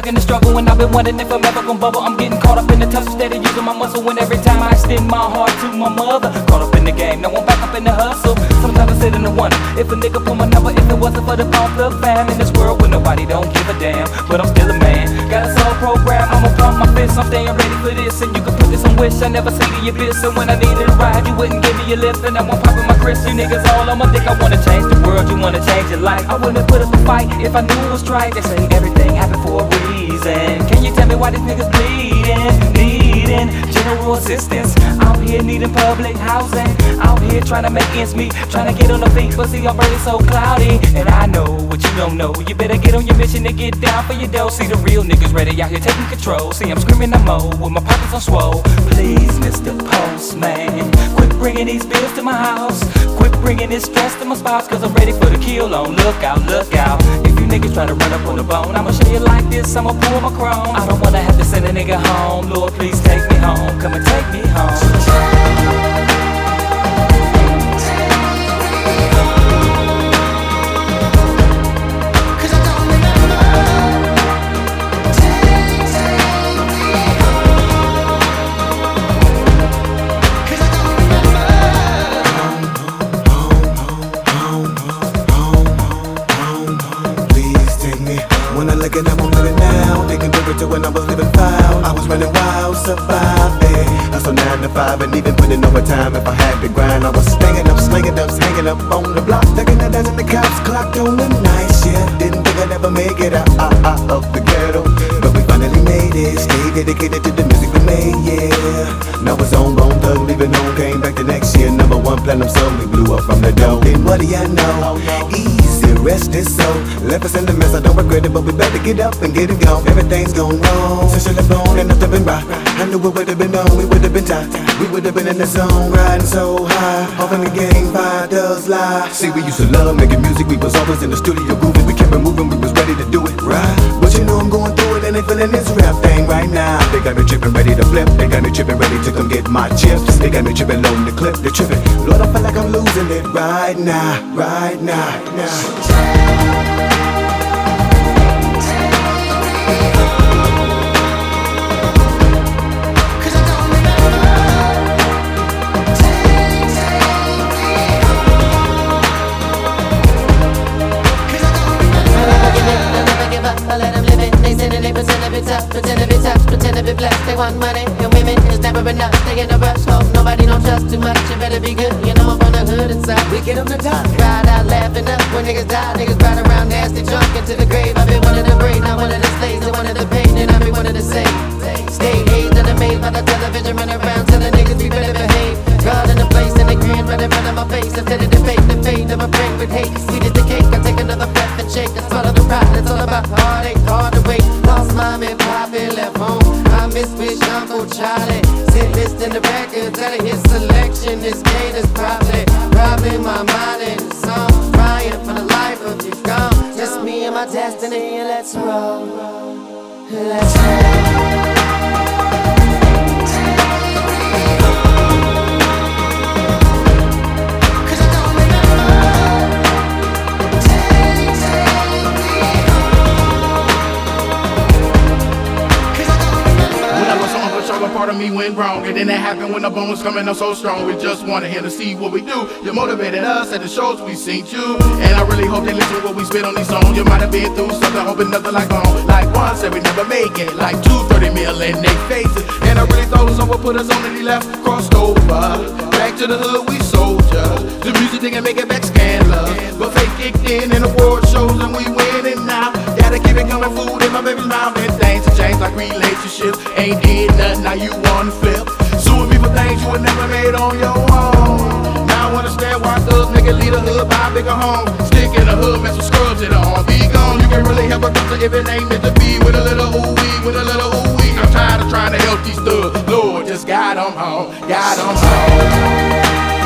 stuck in the struggle, and I've been wondering if I'm ever gonna bubble. I'm getting caught up in the tussle, steady using my muscle, and every time I extend my heart to my mother. Caught up in the game, now I'm back up in the hustle. Sometimes I sit in the wonder if a nigga pull my number, if it wasn't for the pump the fam in this world where nobody don't give a damn. But I'm still a man, got a soul program, I'ma pump my fist. I'm staying ready for this, and you can put this on wish. I never see the abyss, and when I needed a ride, you wouldn't give me a lift, and now I'm popping my grist. You niggas all on my dick, I wanna change the world, you wanna change your life. I wouldn't put up a fight if I knew it was right. They say everything happened for a reason. Can you tell me why these niggas bleeding, needing general assistance? Out here needing public housing, out here trying to make ends meet, trying to get on the feet, but see I'm burning so cloudy. And I know what you don't know, you better get on your mission and get down for your dough. See the real niggas ready out here taking control. See I'm screaming I'm old with my pockets on swole. Please Mr. Postman, quit bringing these bills to my house, quit bringing this stress to my spouse, cause I'm ready for the kill on. Look out, look out. If you niggas try to run up on the bone, I'ma show you like this, I'ma pull my chrome. I don't wanna have to send a nigga home. Lord, please take me home, come and take me home. When I look at them, I'm living now. They compare it to when I was living foul. I was running wild, surviving. Hustle 9 to 5 and even putting overtime if I had to grind. I was slinging up, hanging up on the block. Thinking that as in the cops clocked on the night shift. Didn't think I'd ever make it out of the ghetto, but we finally made it. Stay dedicated to the music we made, yeah. Now it's on, bone thug, leaving home. Came back the next year, #1 platinum song. We blew up from the dough. Then what do you know? Easy, rest is so. Left us in the mess, I don't regret it, but we better get up and get it gone. Everything's gone wrong since you left on and nothing been right. I knew it would've been on, we would've been tight. We would've been in the zone, riding so high. Off in the game, fire does lie. See, we used to love making music, we was always in the studio grooving. We kept it moving, we was ready to do it right. But you know I'm going through it and they feeling this rap thing right now. They got me tripping, ready to flip. They got me tripping, ready to come get my chips. They got me tripping, loading the clip, they tripping. Lord, I feel like I'm losing it right now, right now, now. Pretend to be tough, pretend to be blessed. They want money and women, it's never enough. They in a rush, hope nobody don't trust too much. You better be good, you know I'm from the hood inside. We get them to die, ride out laughing up when niggas die. Niggas ride around nasty, drunk into the grave. I've been one of the brave, not one of the slaves, and one of the pain, and I'll be one of the same. Stay hazed and amazed by the television, run around telling niggas we better behave. God in the place and they grin right in front of my face. Instead of debate, the fate of a break with hate. Sweet as the cake, I take another breath and shake. That's all of the pride, it's all about heartache, hard to wait. Lost mom and poppy, left home. I miss Wish Uncle Charlie. Sit listing the records out of his selection. This gate is probably my mind in the song. Crying for the life of you gone. Just me and my destiny, let's roll. Let's roll. Part of me went wrong, and then it happened when the bones coming up so strong. We just wanted him to see what we do. You motivated us at the shows we seen you, and I really hope they listen to what we spit on these songs. You might have been through something, hoping nothing like home. Like one said we never make it, like 230 mil in they faces. And I really thought someone put us on and he left, crossed over. Back to the hood, we soldiers. The music didn't make it back scandalous, but fake kicked in the award shows and we winning now. Gotta keep it coming, food in my baby's mouth, and things have changed like relationships. Ain't did nothing, now you wanna flip. Suing me for things you would never made on your own. Now I understand why thugs make it lead a hood, buy a bigger home. Stick in the hood, mess with scrubs at all. Be gone, you can really help a doctor if it ain't meant to be. With a little ooh-wee, with a little ooh-wee. I'm tired of trying to help these thugs. Lord, just guide them home, guide them home.